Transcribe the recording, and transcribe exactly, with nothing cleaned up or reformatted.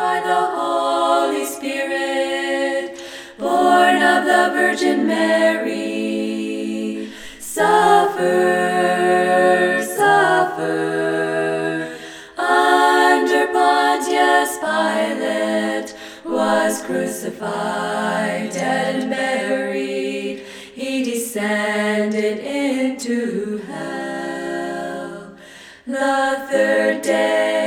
by the Holy Spirit, born of the Virgin Mary, suffer, suffer, under Pontius Pilate, was crucified, dead and buried. He descended into hell. The third day